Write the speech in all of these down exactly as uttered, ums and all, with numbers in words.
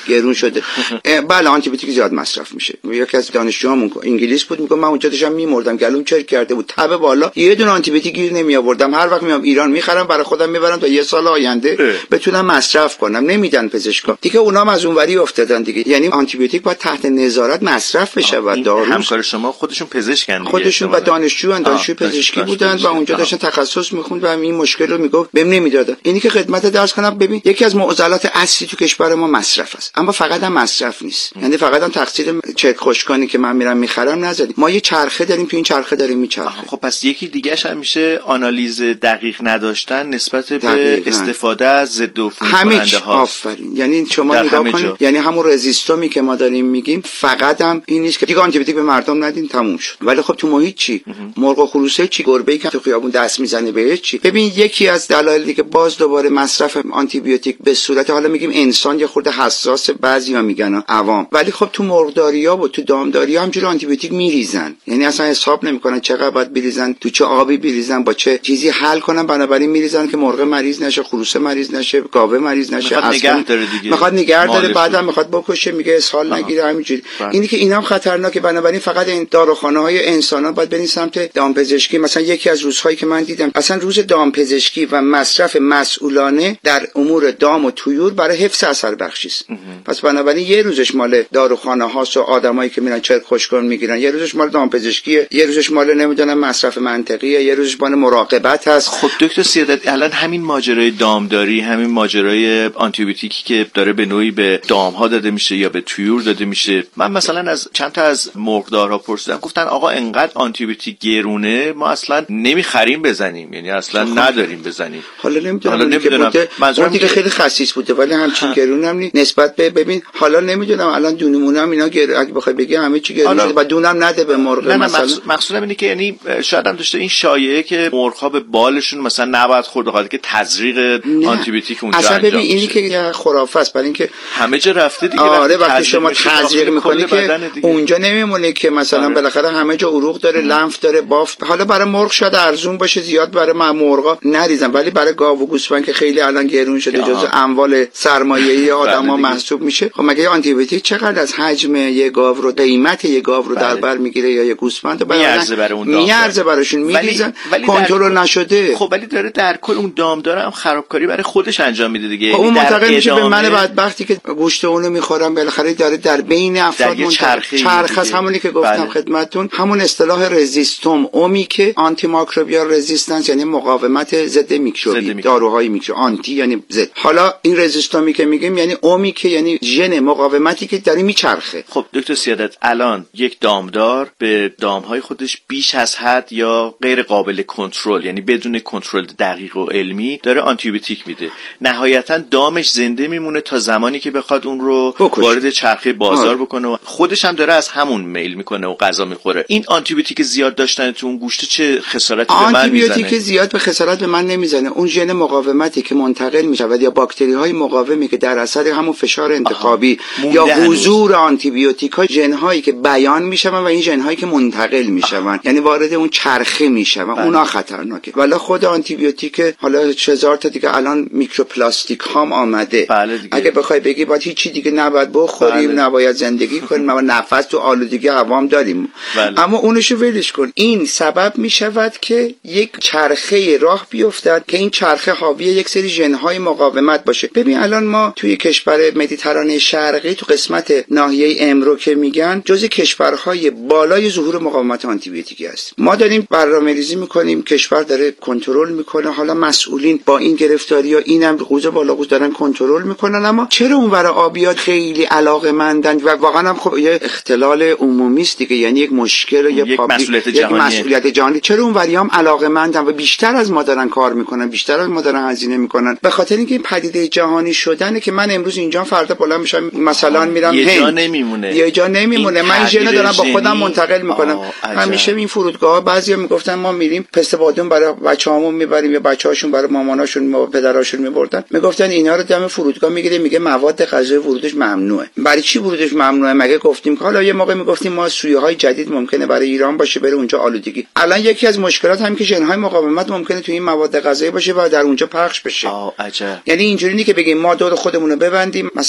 گرون شده. بله آنتی بیوتیک زیاد مصرف میشه. یکی از دانشجوهامون انگلیس بود میگه من اونجا داشتم میمردم گلوم چرک کرده بود تب بالا یه دونه آنتی بیوتیک گیر نمی آوردم هر وقت میام ایران میخرم برای خودم میبرم تا یه سال آینده بتونم مصرف کنم. نمیدن پزشکا دیگه اونام از اونوری افتادن دیگه. یعنی آنتی بیوتیک باید تحت نظارت مصرف بشه و دارو همکار شما خودشون پزشکن خودشون و دانشجو اند دانشجو پزشکی بودن و اونجا داشتن تخصص میخوند و این مشکل رو میگفت بهم نمیدادن. اینی که خدمت درس کنم ببین یکی از معضلات اصلی تو کشور ما مصرف است. اما فقط هم مصرف نیست. یعنی فقط هم تقصیر چک خشکانی که من میرم میخرم نذاریم. ما یه چرخه داریم تو این چرخه داریم میچرخه. خب پس یکی دیگه‌ش هم میشه آنالیز دقیق نداشتن نسبت به استفاده از ضد عفونی کننده ها. آفرین. یعنی شما نگاه کنید یعنی همون رزیستومی که ما داریم میگیم فقط هم این نیست که دیگه آنتی بیوتیک به مردم ندین تموم شد. ولی خب تو محیط چی؟ مرغ و خروسه چی؟ گربه‌ای که تو خیابون دست میزنه بهش چی؟ ببین یکی از دلایلی که باز دوباره مصرف آنتی بیوتیک به صورت حالا میگیم انسان یه خورده حساس بعضیا میگن عوام ولی خب تو مرغداریا و تو دامداریا همجوری آنتی بیوتیک میریزن. یعنی اصلا حساب نمیکنن چقدر باید بریزن تو چه آبی بریزن با چه چیزی حل کنن بنابراین میریزن که مرغ مریض نشه خروسه مریض نشه گاوه مریض نشه اصلا نگه داره دیگه میخواد نگه داره بعدم میخواد بکشه میگه اسهال نگیره همینجوری. اینی که اینم خطرناکه بنابراین فقط این داروخانه‌های انسان‌ها باید برین سمت دامپزشکی. مثلا یکی از روزهایی که من دیدم اصلا روز دامپزشکی و مصرف مسئولانه در امور دام و طیور برای حفظ اثر بخشی است. پس بنابراین یه روزش مال داروخانه‌هاست و آدمایی که میرن چرک خشکان میگیرن یه روزش مال دامپزشکیه یه روزش مال نمیدونم مصرف منطقیه یه روزش مال مراقبت هست. خب دکتر سیادت الان همین ماجرای دامداری همین ماجرای آنتی بیوتیکی که داره به نوعی به دام‌ها داده میشه یا به طیور داده میشه من مثلا از چند تا از مرغدارها پرسیدم گفتن آقا انقدر آنتی بیوتیک گرونه ما اصلا نمیخریم بزنیم یعنی اصلا خب نداریم بزنیم. حالا نمیدونم حالا نمیدونم منظورم دیگه خیلی خسیس بوده ولی همچین گرون هم نیست نسبت به ببین حالا نمیدونم الان دونمونم اینا گر... اگه بخوای بگی همه چی گرون شده و دونم نده به مرغ نه مثلا نه مقصودم اینه که یعنی شاید هم داشته این شایعه که مرغ‌ها به بالشون مثلا نباید خورد بخاطر که تزریق آنتی بیوتیک اونجا اصلا انجام ببین اینی که خرافه است برای اینکه همه جا رفته دیگه. آره وقتی شما تزریق میکنی که اونجا نمیمونه که مثلا آره. بالاخره همه جا عروق داره لنف داره بافت. حالا برای مرغ شاید ارزون باشه زیاد برای مرغا نریزن ولی برای گاو و گوسفند که خیلی الان گرون شده جزو اموال سرمایه‌ای آدما محسوب میشه. خب مگه آنتی بیوتیک چقدر از حجم یه گاو رو قیمت یه گاو رو در بر میگیره یا یه گوسفند میارزه برای اون میارزه براشون میریزن کنترل نشده. خب ولی داره در کل اون دامدار هم خرابکاری برای خودش انجام میده دیگه. اون منتقل میشه به من بدبختی که گوشت اونو میخورم بالاخره داره در بین افراد منتقل چرخ از همونی که گفتم بله. خدمتتون همون اصطلاح رزیستوم اومی که آنتی ماکروبیال رزیستنس یعنی مقاومت ضد میکروبی داروهای میکرو آنتی یعنی ضد. حالا این رزیستومی که میگیم یعنی اومی که یعنی ژن مقاومتی که داره میچرخه. خب دکتر سیادت الان یک دامدار به دامهای خودش بیش از حد یا غیر قابل کنترل یعنی بدون کنترل دقیق و علمی داره آنتی بیوتیک میده نهایتا دامش زنده میمونه تا زمانی که بخواد اون رو بکش. وارد چرخه بازار آه. بکنه و خودش هم داره از همون میل میکنه و غذا میخوره. این آنتی بیوتیک زیاد داشتن تو اون گوشت چه خسارتی به من میزنه؟ آنتی بیوتیک زیاد به خسارت به من نمیزنه. اون ژن مقاومتی که منتقل میشود یا باکتری های مقاومی که در اثر همون فشار انتخابی یا حضور آنتی بیوتیک ها ژن هایی که بیان میشن و این ژن هایی که منتقل میشن یعنی وارد اون چرخه میشن اونا خطرناکه. ولی خود آنتی بیوتیک حالا هزار تا دیگه الان میکروپلاستیک هم آمده. بله اگه بخوای بگی باید هیچی دیگه نباید بخوریم بله. نباید زندگی کنیم ما نفس تو آلودگی هوام داریم بله. اما اونشو ولش کن. این سبب میشود که یک چرخه راه بیفتد که این چرخه حاوی یک سری ژن‌های مقاومت باشه. ببین الان ما توی کشور مدیترانه شرقی تو قسمت ناحیه امرو که میگن جزء کشورهای بالای ظهور مقاومت آنتی بیوتیکی است. ما داریم برنامه‌ریزی میکنیم کشور داره کنترل میکنه حالا مسئولین با این گرفتاری ها اینم قوز بالا قوز دارن کنترل میکنن اما چرا اونور آبیات خیلی علاقه‌مندن و واقعا هم خب یه اختلال عمومی است دیگه یعنی یک مشکل یا یک مسئولیت جهانی یک مسئولیت جهانی چرا اونوریام علاقه‌مندن و بیشتر از ما دارن کار میکنن بیشتر از ما دارن هزینه میکنن به خاطر اینکه این پدیده جهانی شدنه که من امروز اینجا فردا بالا میشم مثلا میرم یه جا نمیمونه یه جا نمیمونه من ژن دارم با خودم منتقل میکنم. همیشه این فرودگاه‌ها بعضیا میگفتن ما میریم پست بادوم برای بچه‌هامون میبریم یا بچه‌هاشون برای ماماناشون و پدراشون میبردن میگفتن اینا رو دم فرودگاه میگیره میگه مواد غذایی ورودش ممنوعه. برای چی ورودش ممنوعه؟ مگه گفتیم که حالا یه موقع میگفتیم ما سویه‌های جدید ممکنه برای ایران باشه بره اونجا آلودگی. الان یکی از مشکلات همین که ژن‌های مقاومت ممکنه تو این مواد غذایی باشه و در اونجا پخش بشه. آه عجب. یعنی اینجوری نیست که بگیم ما دور خودمون رو ببندیم مثلا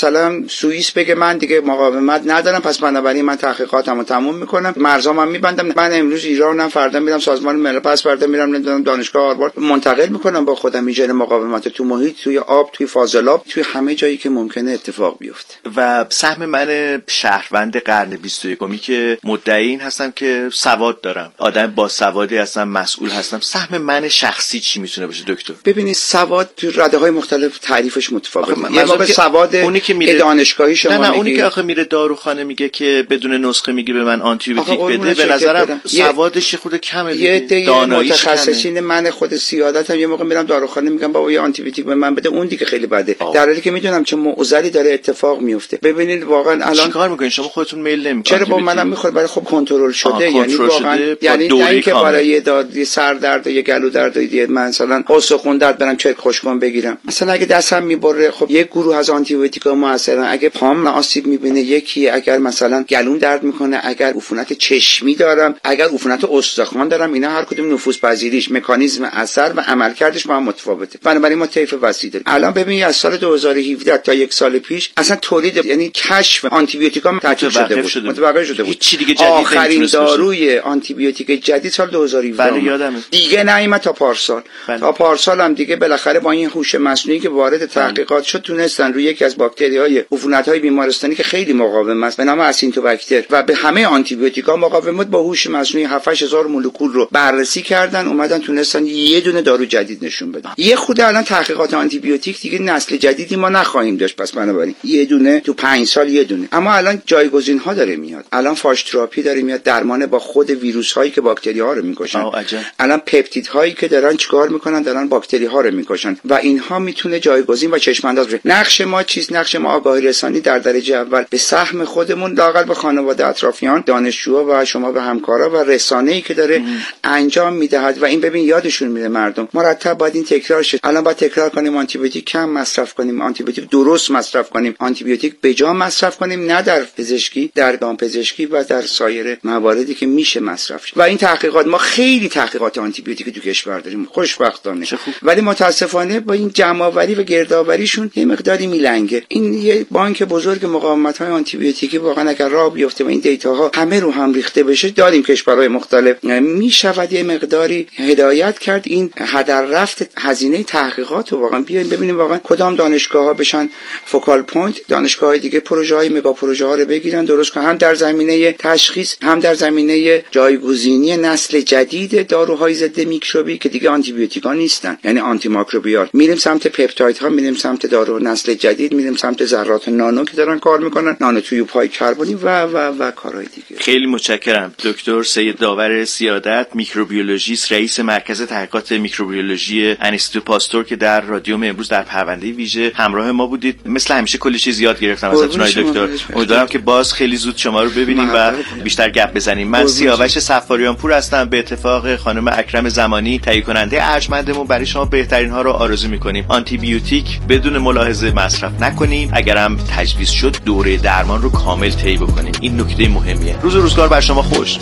مثلا سوئیس بگه من دیگه مقاومت ندارم، پس بنابراین من تحقیقاتمو تموم میکنم، مرزامو میبندم، من امروز ایرانم، فردا میرم سازمان ملل، پس فردا میرم نمیدونم دانشگاه هاروارد، منتقل میکنم با خودم این ژن مقاومت تو محیط، توی آب، توی فاضلاب، توی همه جایی که ممکنه اتفاق بیفته. و سهم من شهروند قرن بیست و یکم که مدعی این هستم که سواد دارم، آدم با سوادی هستم، مسئول هستم، سهم من شخصی چی میتونه باشه دکتر؟ ببینید سواد تو رده‌های مختلف تعریفش متفاوته. یه موقع سواد اونی که میره دانشگاهی شما نه نه میگی. اونی که آخه میره داروخانه میگه که بدون نسخه میگه به من آنتی بیوتیک بده، به نظرم سوادش خود کمه. یه دیگه متخصصین من خود سیادتم یه موقع میرم داروخانه میگم بابا یه آنتی بیوتیک به من بده، اون دیگه خیلی بده، در حالی که میدونم چه معضلی داره اتفاق میفته. ببینید واقعا الان چیکار میکنین شما؟ خودتون میل نمیکنید؟ چرا با منم میخوره، برای خب کنترل شده، یعنی واقعا یعنی نه که برای یه داد سر درد و یه گلو درد و یه مثلا استخوان درد برم چرک خوشگون بگیرم، مثلا اگه دستم میبره خب یک گروه از آنتی بیوتیکا موثرن، اگه پام آسیب میبینه یکی، اگر مثلا گلون درد میکنه، اگر عفونت چشمی دارم، اگر عفونت استخوان دارم، اینا هر کدوم نفوذ پذیریش، مکانیزم اثر و عملکردش با هم متفاوته. بنابراین ما طیف وسیع داریم. الان ببینید از سال دو هزار و هفده تا یک سال پیش اصلا تولید یعنی کشف آنتی بیوتیکا تعطیل شده بود، متوقف شده بود. هیچ دیگه جدید آخرین داروی آنتی بیوتیک جدید سال دو هزار و هفده بله یادمه دیگه نیامد تا پارسال. بله. تا پارسال هم دیگه بالاخره با این هوش مصنوعی که وارد تحقیقات شد تونستن روی یکی از باکتری‌های عفونت‌های بیمارستانی که خیلی مقاوم است به نام اسینتوباکتر و به همه آنتی بیوتیکا مقاوم بود، با هوش مصنوعی هفت هزار مولکول رو بررسی کردن، اومدن تونستن یه دونه دارو جدید نشون بدن. یه خود الان تحقیقات آنتی بیوتیک دیگه نسل جدیدی ما نخواهیم داشت، پس بنابراین یه دونه تو پنج سال یه دونه. اما الان جایگزین‌ها داره میاد، الان فاش تراپی داره میاد، درمان با خود ویروس‌هایی که باکتری‌ها رو میکشن، الان پپتیدهایی که دارن چیکار میکنن، دارن باکتری‌ها رو میکشن و اینها میتونه جایگزین و چشم‌انداز بشه. نقش ما چیز؟ نقش ما آگاهی رسانی در درجه اول به سهم خودمون، لااقل به خانواده، اطرافیان، دانشجوها و شما به همکارا و رسانه‌ای که داره ام. انجام میدهد و این ببین یادشون میره مردم مرتب باید این تکرار شه. الان باید تکرار کنیم آنتی بیوتیک کم مصرف کنیم، آنتی بیوتیک درست مصرف کنیم، آنتی بیوتیک به جا مصرف کنیم، نه در پزشکی، در دامپزشکی و در سایر مواردی که میشه مصرف شه. و این تحقیقات ما خیلی تحقیقات آنتی بیوتیک تو کشور داریم خوشبختانه، ولی متاسفانه با این جمع‌آوری و گردآوریشون یه مقداری میلنگه. این یه بانک بزرگ مقاومت‌های آنتی بیوتیکی واقعا اگر راه بیفته و این دیتاها همه رو هم ریخته بشه، داریم کشورهای مختلف، میشود یه مقداری هدایت کرد این هدر رفت هزینه تحقیقات رو. واقعا بیاین ببینیم واقعا کدام دانشگاه‌ها بشن فوکال پوینت، دانشگاه‌های دیگه پروژه‌های مگا پروژه‌ها رو بگیرن درست کنن، هم در زمینه تشخیص، هم در زمینه جایگزینی نسل جدید داروهای ضد میکروبی که دیگه آنتی بیوتیکا نیستن، یعنی آنتی میکروبیال. میریم سمت پپتایدها، میریم سمت دارو نسل جدید، میریم سمت ذرات نانو که دارن کار میکنن، نانو تیوب‌های کربنی و و و کارهای دیگه. خیلی متشکرم دکتر سید داور سیادت، میکروبیولوژیست، رئیس مرکز تحقیقات میکروبیولوژی انستیتو پاستور که در رادیو امروز در پرونده ویژه همراه ما بودید. مثل همیشه کلی چیز یاد گرفتم ازتون آقای دکتر. امیدوارم که باز خیلی زود شما رو ببینیم و بیشتر گپ بزنیم. من سیاوش صفاریان پور هستم. به اتفاق خانم اکرم زمانی تهیه کننده ارجمندمون برای شما بهترین ها رو آرزو می‌کنیم. آنتی بیوتیک بدون ملاحظه مصرف نکنیم، اگرم تجویز شد دوره درمان رو کامل طی بکنیم. این نکته مهمیه. روز و روزگار بر شما خوش.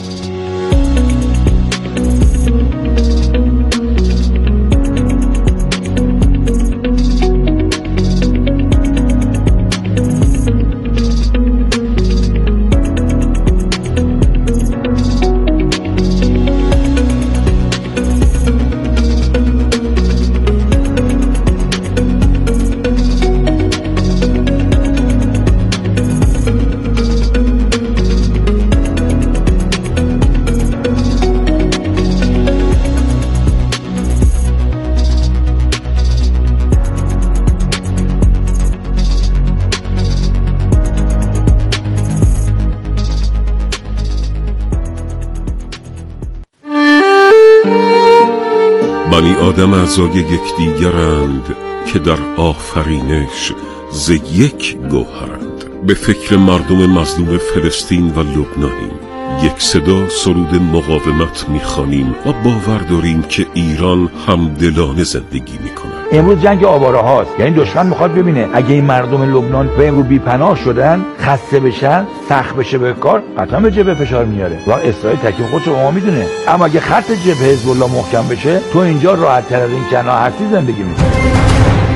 بنی آدم اعضای یکدیگرند که در آفرینش ز یک گوهرند. به فکر مردم مظلوم فلسطین و لبنانیم، یک صدا سرود مقاومت میخوانیم و باور داریم که ایران همدلانه زندگی میکنه. امروز جنگ آواره هاست، یعنی دشمن میخواد ببینه اگه این مردم لبنان به امروز بی‌پناه شدن، خسته بشن، سخت بشه به کار، قطعا به جبهه فشار میاره و اسرائیل تکلیف خودش رو ما میدونه. اما اگه خط جبهه حزب الله محکم بشه، تو اینجا راحت تر از این کنار هستی زندگی میکنی.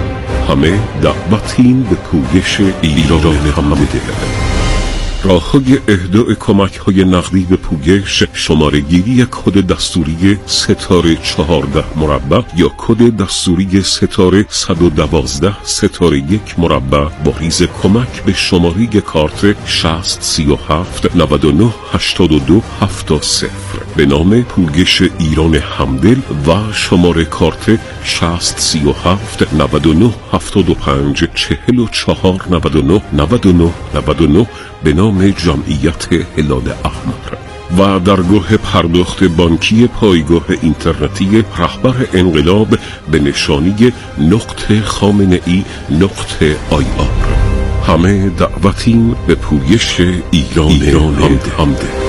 همه دعوتیم به پویش ایران همده. راه‌های اهدای کمک‌های نقدی به پویش شماره گیری کد دستوری ستاره چهارده مربع یا کد دستوری ستاره صد و دوازده ستاره یک مربع با ریز کمک به شماره کارت شصت سی و هفت نود و نه هشتاد و دو هفتاد صفر به نام پویش ایران همدل و شماره کارت شصت سی و هفت نود و نه هفتاد و پنج چهل و چهار نود و نه نود و نه نود و نه به نام جمعیت هلال احمر و درگاه پرداخت بانکی پایگاه اینترنتی رهبر انقلاب به نشانی نقطه خامنه ای نقطه آی آر. همه دعوتیم به پویش ایران, ایران همده, همده.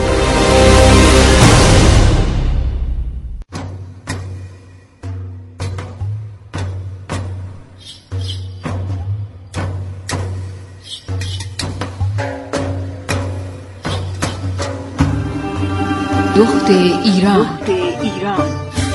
دخت ایران. دخت ایران.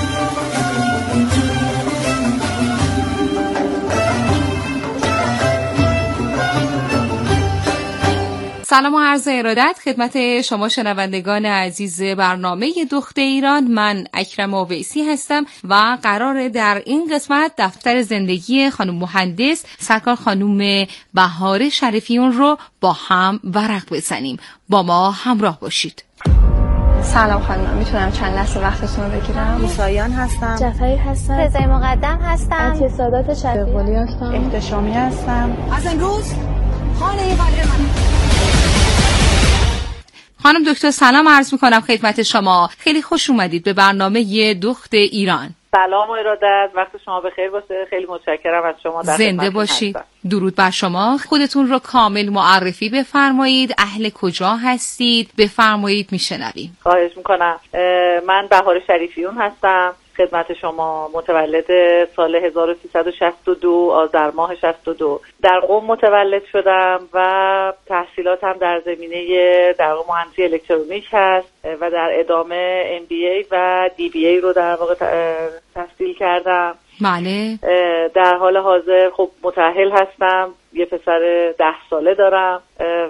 سلام و عرض ارادت خدمت شما شنوندگان عزیز برنامه دخت ایران. من اکرم اویسی هستم و قراره در این قسمت دفتر زندگی خانم مهندس سرکار خانم بهار شریفیون رو با هم ورق بزنیم. با ما همراه باشید. سلام خانم، میتونم چند لحظه وقتتون رو بگیرم؟ موساییان هستم. جعفری هستم. رضای مقدم هستم. عطیه سادات شفیعی هستم. احتشامی هستم. از امروز خانه قلب من. خانم دکتر سلام عرض میکنم خدمت شما. خیلی خوش اومدید به برنامه دخت ایران. سلام و ارادت، وقت شما بخیر باشه. خیلی متشکرم از شما. در زنده باشید. درود بر شما. خودتون رو کامل معرفی بفرمایید. اهل کجا هستید؟ بفرمایید میشنویم. خواهش میکنم. من بهار شریفیون هستم. خدمت شما. متولد سال هزار و سیصد و شصت و دو آذر ماه شصت و دو در قم متولد شدم و تحصیلاتم در زمینه در واقع مهندسی الکترونیک هست و در ادامه ام بی ای و دی بی ای رو در واقع تحصیل کردم. بله. در حال حاضر خب متأهل هستم. یه پسر ده ساله دارم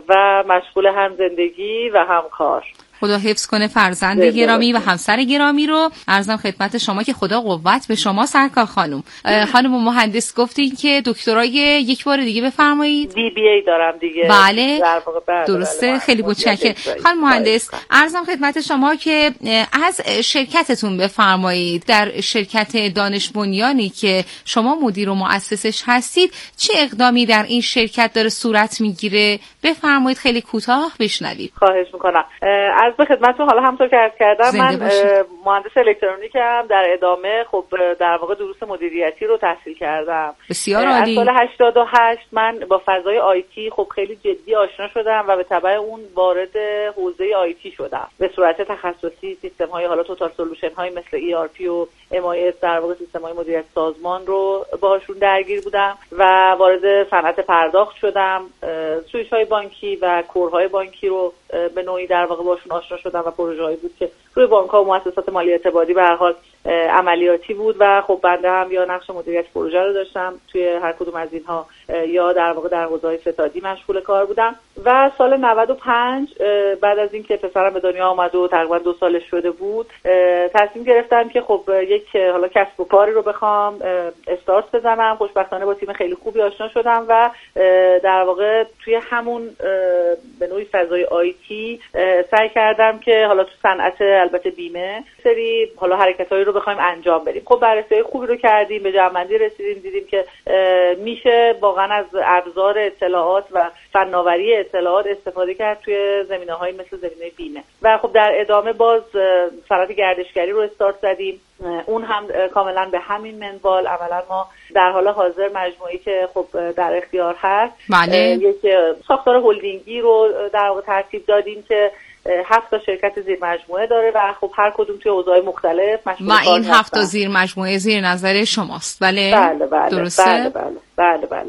و مشغول هم زندگی و هم کار. خدا حفظ کنه فرزند گرامی و همسر گرامی رو. عرضم خدمت شما که خدا قوت به شما سرکار خانم. خانم مهندس گفتین که دکترای یک بار دیگه بفرمایید. دی بی ای دارم دیگه. بله. بله درسته. بله. خیلی متشکرم. خانم مهندس عرضم خدمت شما که از شرکتتون بفرمایید. در شرکت دانش بنیانی که شما مدیر و مؤسسش هستید چه اقدامی در این شرکت داره صورت میگیره؟ بفرمایید خیلی کوتاه بشنوید. خواهش میکنم. عرض به خدمتتون حالا همونطور که عرض کردم من مهندس الکترونیکم. در ادامه خب در واقع دروس مدیریتی رو تحصیل کردم. بسیار عالی. از سال هشتاد و هشت من با فضای آیتی خب خیلی جدی آشنا شدم و به تبع اون وارد حوزه آیتی شدم. به صورت تخصصی سیستم های حالا توتال سولوشن های مثل ای آر پی و ام آی اس در واقع سیستم های مدیریت سازمان رو باهاشون درگیر بودم و وارد صنعت پرداخت شدم. سویچ های بانکی و کورهای بانکی رو به نوعی در واقع باشون آشنا شدم و پروژه هایی بود که روی بانک ها و مؤسسات مالی اعتباری به هر حال عملیاتی بود و خب بنده هم یا نقش مدیریت پروژه رو داشتم توی هر کدوم از اینها یا در واقع در حوزه فتادی مشغول کار بودم. و سال نود و پنج بعد از اینکه پسرم به دنیا آمد و تقریبا دو سالش شده بود تصمیم گرفتم که خب یک حالا کسب و کاری رو بخوام استارت بزنم. خوشبختانه با تیم خیلی خوبی آشنا شدم و در واقع توی همون به نوعی فضای آیتی سعی کردم که حالا تو صنعت البته بیمه سری حالا حرکتایی رو بخوایم انجام بدیم. خب بررسی خوبی رو کردیم، به جمع‌بندی رسیدیم، دیدیم که میشه واقعا از ابزار اطلاعات و فناوری اطلاعات استفاده کرد توی زمینه‌های مثل زمینه بیمه و خب در ادامه باز صنعت گردشگری رو استارت زدیم. اون هم کاملا به همین منوال. عملا ما در حال حاضر مجموعه‌ای که خب در اختیار هست بله. یک ساختار هلدینگی رو در واقع ترتیب دادیم که هفت تا شرکت زیر مجموعه داره و خب هر کدوم توی حوزه‌های مختلف مشغول کار هستن. و این هفت تا زیر مجموعه زیر نظر شماست. بله بله بله درسته؟ بله بله بله بله, بله.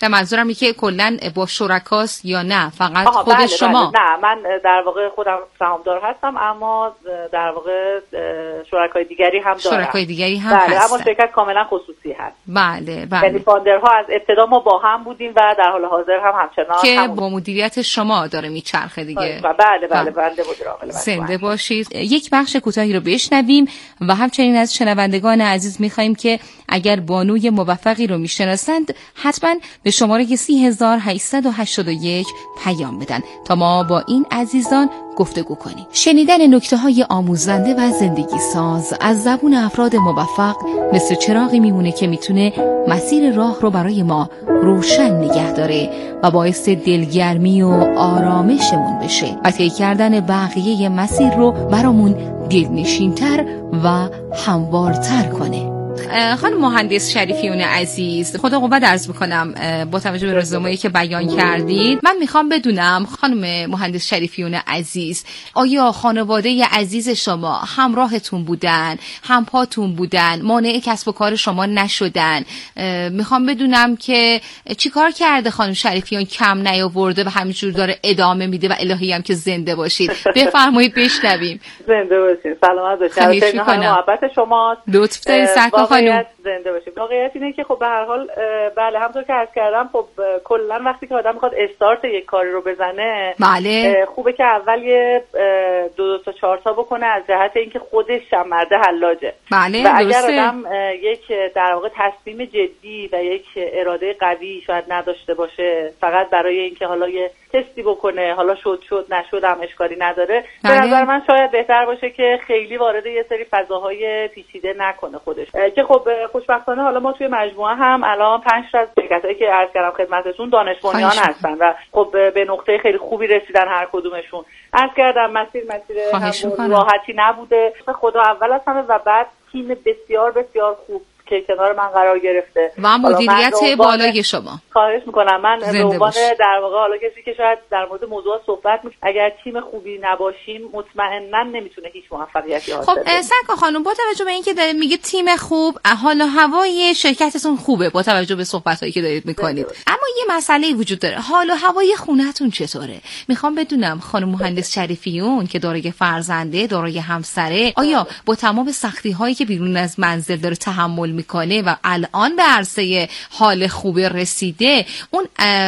در منظورم اینه که کلا با شرکاست یا نه فقط خود بله شما؟ بله. نه من در واقع خودم سهامدار هستم، اما در واقع شرکای دیگری هم دارم. شرکای دیگری هم بله هستن. اما شرکت کاملا خصوصی هست. بله بله. یعنی فاندرها از ابتدا ما با هم بودیم و در حال حاضر هم همچنان که هم با مدیریت شما داره میچرخه دیگه. بله بله بنده مدیر عامل. زنده باشید. یک بخش کوتاهی رو بشنویم و همچنین از شنوندگان عزیز می‌خوایم که اگر بانوی موفقی رو میشناسند حتما به شماره سی هزار و هشتصد و هشتاد و یک پیام بدن تا ما با این عزیزان گفتگو کنیم. شنیدن نکته‌های آموزنده و زندگی ساز از زبون افراد موفق مثل چراغی میمونه که میتونه مسیر راه رو برای ما روشن نگه داره و باعث دلگرمی و آرامشمون بشه و طی کردن بقیه مسیر رو برامون دلنشین‌تر و هموارتر کنه. خانم مهندس شریفیون عزیز، خدا قوت عرض میکنم با توجه به رزومه‌ای که بیان کردید من میخوام بدونم خانم مهندس شریفیون عزیز، آیا خانواده عزیز شما همراهتون بودن، همپاتون بودن، مانع کسب و کار شما نشدن؟ میخوام بدونم که چیکار کرده خانم شریفیون کم نیاورده و همینجور داره ادامه میده و الهی هم که زنده باشید. بفرمایید بشنویم. زنده باشید. سلامت باشید. خیلی محبت شماست. لطف دارید سرکار خانم. زنده باشید. واقعیت اینه که خب به هر حال بله همونطور که عرض کردم خب کلا وقتی که آدم میخواد استارت یک کاری رو بزنه بله خوبه که اول یه دو, دو تا چهار تا بکنه از جهت اینکه خودش هم مرد حلاجه. بله و اگر درسته. آدم یک در واقع تصمیم جدی و یک اراده قوی شاید نداشته باشه فقط برای اینکه حالا یه تستی بکنه، حالا شد شد نشد هم اشکالی نداره، بله. به نظر من شاید بهتر باشه که خیلی وارد یه سری فضاهای پیچیده نکنه خودش. که خب خوشبختانه حالا ما توی مجموعه هم الان پنج تا از شرکتایی که عرض کردم خدمتتون دانش بنیان هستن و خب به نقطه خیلی خوبی رسیدن هر کدومشون. عرض کردم مسیر مسیر راحتی نبوده. خدا اول از همه و بعد تیم بسیار بسیار خوب که کنار من قرار گرفته و مدیریت بالای شما. خواهش میکنم من به عنوان در واقع حالا کسی که شاید در مورد موضوع صحبت میکنه اگر تیم خوبی نباشیم مطمئنا نمیتونه هیچ موفقیتی حاصل کنه. خب سرکار خانم با توجه به اینکه دارید میگه تیم خوب، حال و هوای شرکتتون خوبه با توجه به صحبتایی که دارید میکنید، اما یه مسئله وجود داره، حال و هوای خونه‌تون چطوره؟ میخوام بدونم خانم مهندس شریفیون که دارای فرزنده، دارای همسره، آیا با تمام سختی هایی که بیرون از منزل داره تحمل میکنه و الان به عرصه حال خوبه رسیده، اون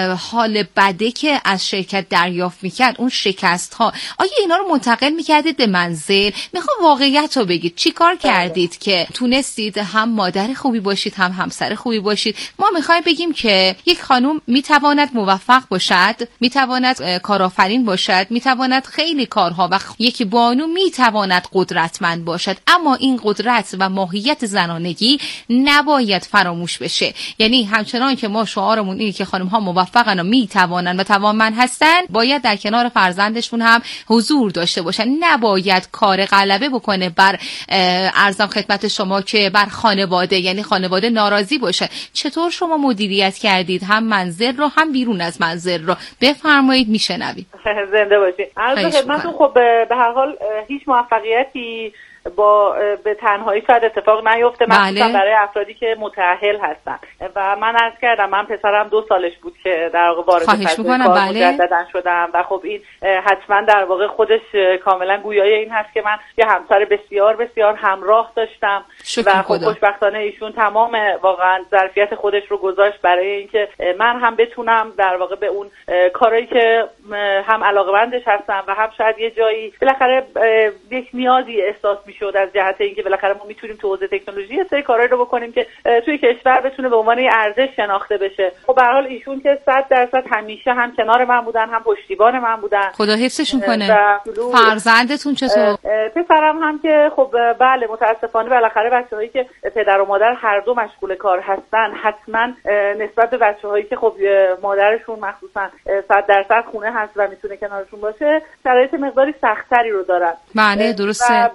حال بده که از شرکت دریافت میکرد، اون شکست ها، آیا اینا رو منتقل میکردید به منزل؟ میخوام واقعیت رو بگید، چی کار کردید که تونستید هم مادر خوبی باشید هم همسر خوبی باشید؟ ما میخوایم بگیم که یک خانم میتواند موفق باشد، میتواند کارآفرین باشد، میتواند خیلی کارها و یک بانو میتواند قدرتمند باشد، اما این قدرت و ماهیت زنانگی نباید فراموش بشه. یعنی همچنان که ما شعارمون اینه که خانم ها موفقن و میتوانن و توانمند هستن، باید در کنار فرزندشون هم حضور داشته باشن، نباید کار غلبه بکنه بر ارزم خدمت شما که بر خانواده، یعنی خانواده ناراضی باشه. چطور شما مدیریت کردید هم منزل رو هم بیرون از منزل رو؟ بفرمایید میشنوید. زنده باشید. عرض خدمتتون خب به هر حال هیچ موفقیتی با به تنهایی شاید اتفاق نیفته، مخصوصا بله. برای افرادی که متأهل هستن و من عرض کردم من پسرم دو سالش بود که در واقع وارد فضای کار بله. مجددا شدم و خب این حتما در واقع خودش کاملا گویای این هست که من یه همسر بسیار بسیار همراه داشتم و خب خوشبختانه ایشون تمام واقعا ظرفیت خودش رو گذاشت برای اینکه من هم بتونم در واقع به اون کارهایی که هم علاقه‌مندش هستم و هم شاید یه جایی بالاخره یک نیازی احساس شد از جهت اینکه بالاخره ما میتونیم تو حوزه تکنولوژی یه سری کارهایی رو بکنیم که توی کشور بتونه به عنوان ارزش شناخته بشه. خب به هر حال ایشون که صد درصد همیشه هم کنار من بودن، هم پشتیبان من بودن. خدا حفظشون کنه. فرزندتون چطور؟ پسرم هم که خب بله متاسفانه بالاخره بچه‌هایی که پدر و مادر هر دو مشغول کار هستن حتما نسبت به بچه‌هایی که خب مادرشون مخصوصا صد درصد خونه هست و میتونه کنارشون باشه شرایط مقداری سخت‌تری رو دارن. بله درسته. خب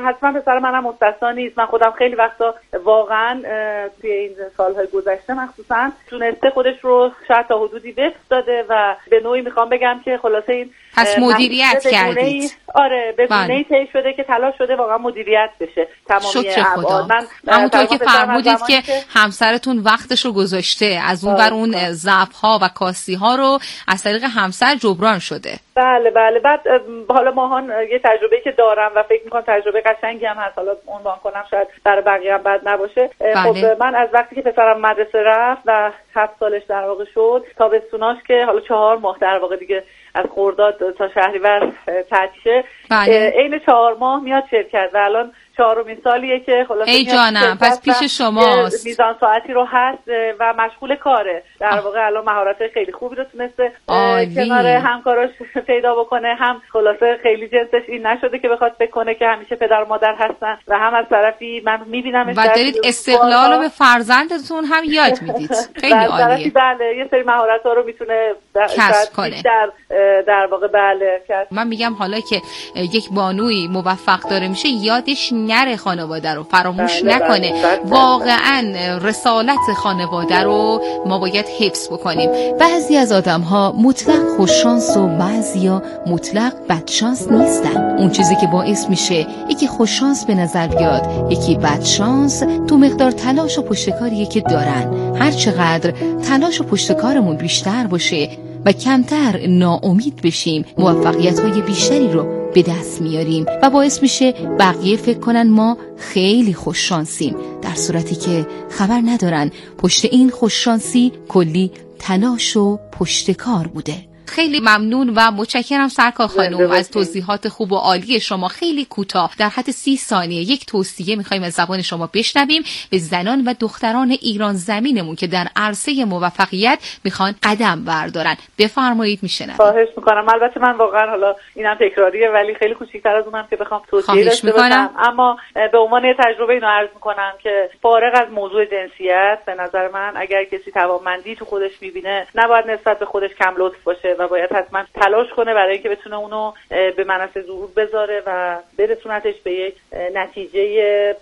حتما پسر منم مستثنا نیست. من خودم خیلی وقتا واقعا توی این سالهای گذشته مخصوصا تونسته خودش رو شاید تا حدودی وفق داده و به نوعی میخوام بگم که خلاصه این پس مدیریت کردید. آره به گونه‌ای طی شده که تلاش شده واقعا مدیریت بشه تمامی ابعاد. همونطور که فرمودید که همسرتون وقتش رو گذاشته، از اون بر اون ضعف‌ها و کاستی‌ها رو از طریق همسر جبران شده. بله بله. بعد حالا ماهان یه تجربه‌ای که دارم و فکر می‌کنم تجربه قشنگی هم هست، حالا عنوان کنم شاید برای بقیه هم بد نباشه. بله. خب من از وقتی که پسرم مدرسه رفت و هفت سالش در واقع شد، تابستوناش که حالا چهار ماه در واقع دیگه از خرداد تا شهریور تعطیله، عین چهار ماه میاد شرکت و الان چهارمین سالیه که خلاصه ای جانم پس پیش شماست، میزان ساعتی رو هست و مشغول کاره. در واقع الان مهارت خیلی خوبی رو تونسته کنار همکاراش پیدا بکنه، هم خلاصه خیلی جنسش این نشده که بخواد فکر کنه که همیشه پدر و مادر هستن و هم از طرفی من میبینمش و دارید استقلال رو به فرزندتون هم یاد میدید. خیلی عالیه. بله یه سری مهارت‌ها رو میتونه کسب کنه در در واقع. بله من میگم حالا که یک بانوی موفق داره میشه یادش نره خانواده رو فراموش بله نکنه. بله بله واقعا رسالت خانواده رو ما باید حفظ بکنیم. بعضی از آدم ها مطلق خوششانس و بعضیا مطلق بدشانس نیستن. اون چیزی که باعث میشه یکی خوششانس به نظر بیاد یکی بدشانس تو مقدار تلاش و پشتکاریه که دارن. هر چقدر تلاش و پشتکارمون بیشتر باشه و کمتر ناامید بشیم موفقیت‌های بیشتری رو به دست میاریم و باعث میشه بقیه فکر کنن ما خیلی خوششانسیم، در صورتی که خبر ندارن پشت این خوششانسی کلی تلاش و پشتکار بوده. خیلی ممنون و متشکرم سرکار خانم از توضیحات خوب و عالی شما. خیلی کوتاه در حد سی ثانیه یک توصیه میخوایم از زبان شما بشنویم به زنان و دختران ایران زمینمون که در عرصه موفقیت میخوان قدم بردارن. بفرمایید میشنویم. خواهش میکنم. البته من واقعا حالا اینم تکراریه ولی خیلی کوچیک‌تر از اونم که بخوام توصیه داشته باشم، اما به عنوان یه تجربه اینو عرض میکنم که فارغ از موضوع جنسیت به نظر من اگر کسی توانمندی تو خودش میبینه نباید نسبت به خودش کم لطف باشه و باید حتما تلاش کنه برای اینکه بتونه اونو به منصه ظهور بذاره و برسونتش به یک نتیجه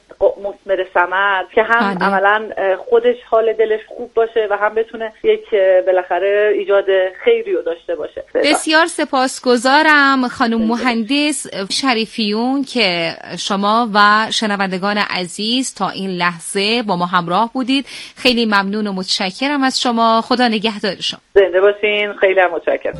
مثمر ثمر که هم بله. عملا خودش حال دلش خوب باشه و هم بتونه یک بالاخره ایجاد خیری رو داشته باشه. بسیار سپاسگزارم خانم مهندس شریفیون که شما و شنوندگان عزیز تا این لحظه با ما همراه بودید. خیلی ممنون و متشکرم از شما. خدا نگهدار شما. زنده باشین. خیلی هم متشکرم.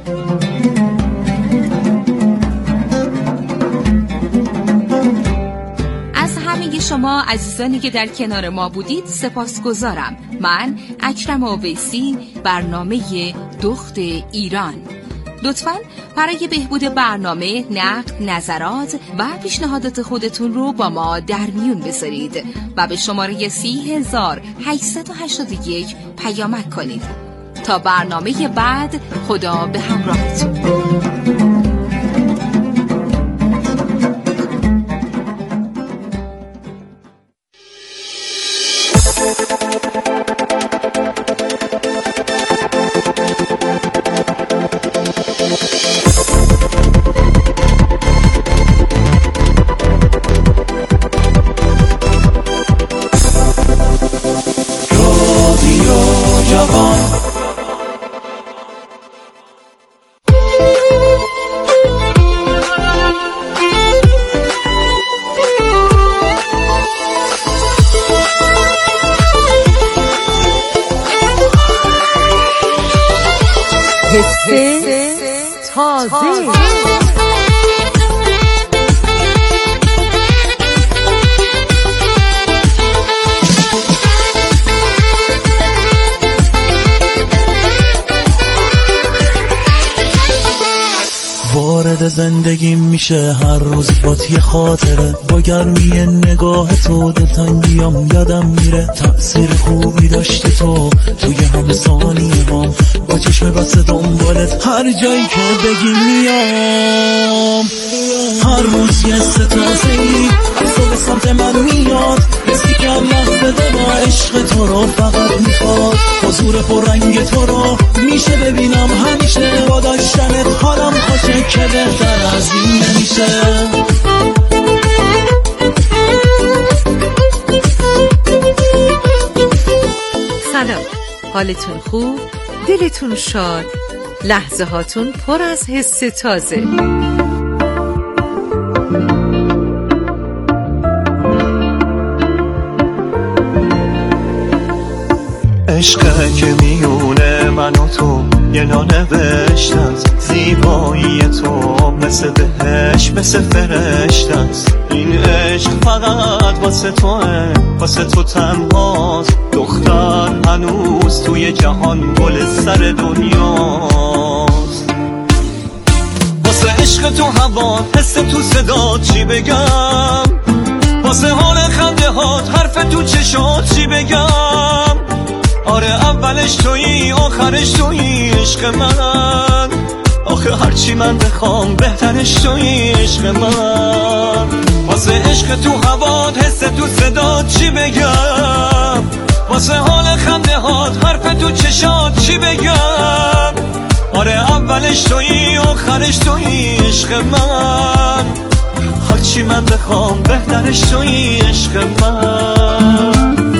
از همه شما عزیزانی که در کنار ما بودید سپاسگزارم. من اکرم اویسی، برنامه دخت ایران. لطفاً برای بهبود برنامه نقد، نظرات و پیشنهادات خودتون رو با ما در میون بذارید و به شماره سی هزار هشتصد و هشتاد و یک پیامک کنید. تا برنامه بعد، خدا به همراهتون. وارد زندگی میشه هر روز با یه خاطره، با گرمی نگاه تو دلتنگیام یادم میره. تأثیر خوبی داشتی تو توی همه ثانیه هم، با چشم بسته دنبالت هر جایی که بگی میام. هر روز یه ستازه‌ای از تو به سمت من میاد، حسی که هم لحظه دما عشق تو رو فقط میخواد. حضور پررنگ تو رو میشه ببینم همیشه، با داشتنت حالم خوشه که بهتر از این نمیشه. حالتون خوب؟ دلتون شاد؟ لحظه هاتون پر از حس تازه؟ عشقه که میونه من و تو یه نانوشت است، زیبایی تو مثل بهشت مثل فرشت است. این عشق فقط واسه توه، واسه تو تنهاست. دختر هنوز توی جهان گل سر دنیاست. واسه عشق تو هوا، حس تو صدا چی بگم؟ واسه حال خنده هات، حرف تو چشات چی بگم؟ آره اولش تویی آخرش تویی عشق من. آخه هرچی من بخوام بهترش تویی عشق من. واسه عشق تو هوات، حس تو صدات چی بگم؟ واسه حال خنده هات، حرف تو چشات چی بگم؟ آره اولش تویی آخرش تویی عشق من. هرچی من بخوام بهترش تویی عشق من.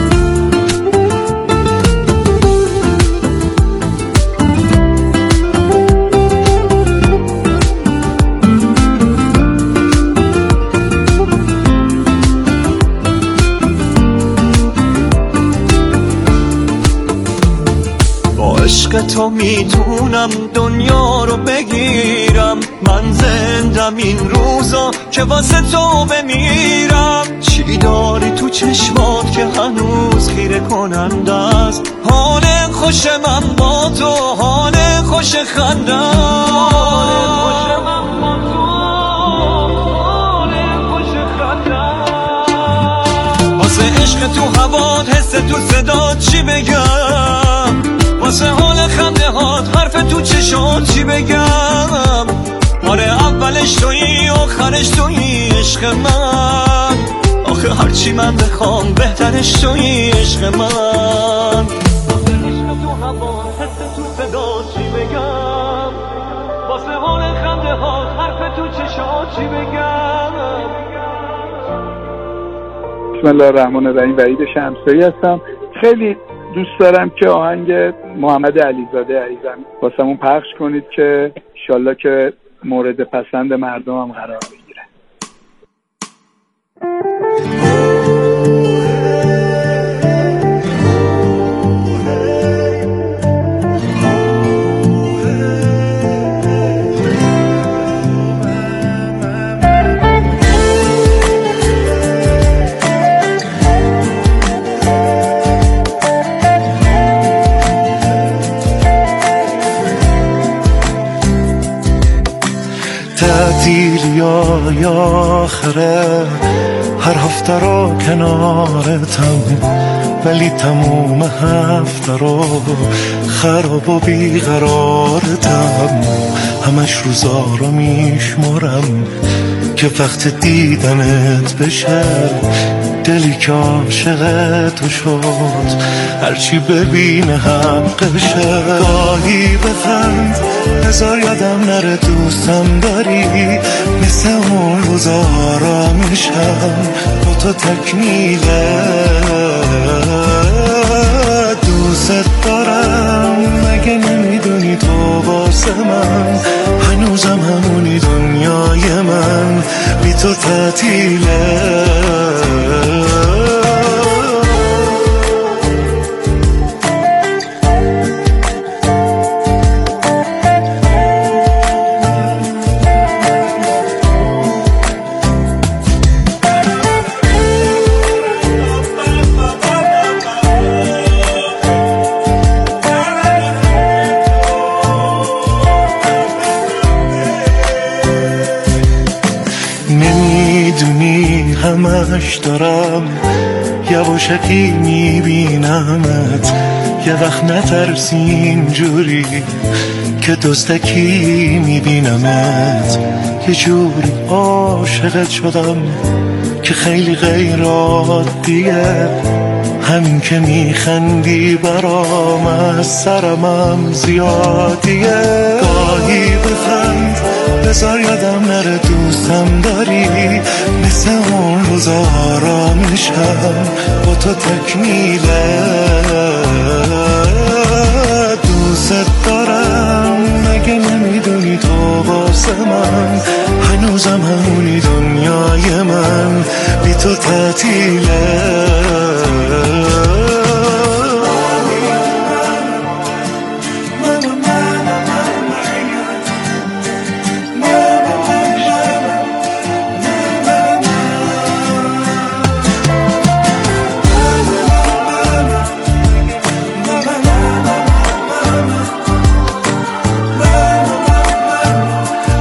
عشق تو میتونم دنیا رو بگیرم. من زندم این روزا که واسه تو بمیرم. چی داری تو چشمات که هنوز خیره کننده است؟ حال خوش من با تو، حال خوش خنده واسه عشق تو هوات، حس تو صدات چی بگم؟ واسه حال خنده هات، حرف تو چشات چی بگم؟ آره اولش تویی آخرش تویی عشق من. آخه هرچی من بخوام بهترش تویی عشق من. واسه عشق تو هوا، حس تو صدا چی بگم؟ واسه حال خنده هات، حرف تو چشات چی بگم؟ بسم الله الرحمن الرحیم. وحید شمسایی هستم. خیلی دوست دارم که آهنگ محمد علیزاده عزیزم واسمون پخش کنید که انشالله که مورد پسند مردم هم قرار بگیره. تعطیل یا آخره هر هفته رو کنارتم، ولی تموم هفته رو خراب و بیقرارتم. همش روزا رو میشمارم که وقت دیدنت بشه. دلی که عاشق تو شد هرچی ببینه حقشه. گاهی بخند هزار یادم نره دوستم داری، مثل اون روزا را میشم با تو تکمیله. دوست دارم مگه نمیدونی تو واسه من هنوزم همونی دنیای من، بی تو تعطیله. همش دارم یواشکی میبینمت، یه وقت نترسی اینجوری که دوستکی میبینمت. یه جوری عاشقت شدم که خیلی غیر عادیه. همین که میخندی برام از سرمم زیادیه. گاهی بخند بذار یادم نره دوستم داری، مثل اون روزا را میشم با تو تکمیله. دوست دارم، مگه نمیدونی تو واسه من هنوزم همونی دنیای من، بی تو تعطیله